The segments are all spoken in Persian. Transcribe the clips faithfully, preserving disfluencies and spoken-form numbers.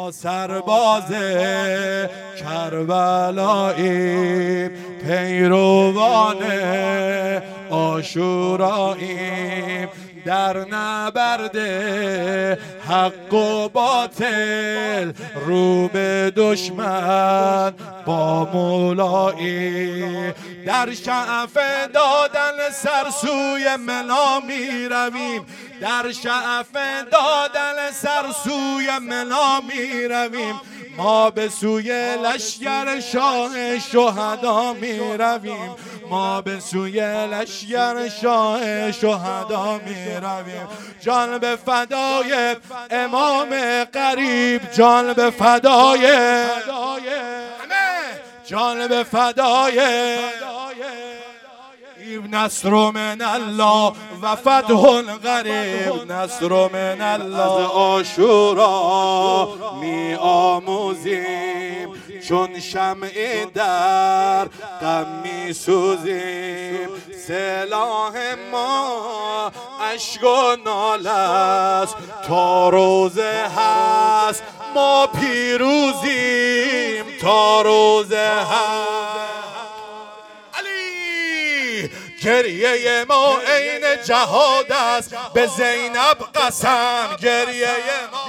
ما سرباز کربلاییم، پیروان عاشوراییم، در نبرد حق و باطل رو به دشمن با مولایی، در شعف دادن سرسوی منا می رویم، در شعف دادن سرسوی منا می رویم، ما به سوی لشگر شاه شهدا می رویم، ما به سوی لشگر شاه شهدا می رویم. جان به فدای امام غریب، جان به فدای، جان به فدای نصر من الله و فتح قریب، نصر من الله. از عاشورا می آموزیم، چون شمع در غم می سوزیم، سلاح ما اشک و ناله است، تا روزه هست ما پیروزیم، تا روزه هست. گریه ما عین جهاد است، به زینب قسم، گریه ما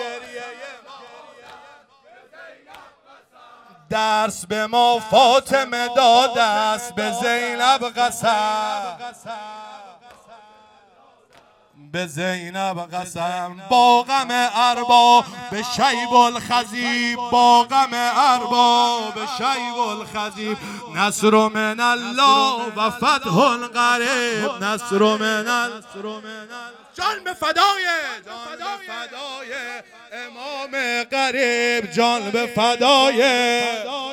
درس به ما فاطمه داده است، به زینب قسم، به زینب قسم. با غم ارباب به شیب الخزیب، با غم ارباب به شیب الخزیب، نصر من الله و فتح قریب، نصر من الله. جان به فدای، جان به فدای امام غریب، جان به فدای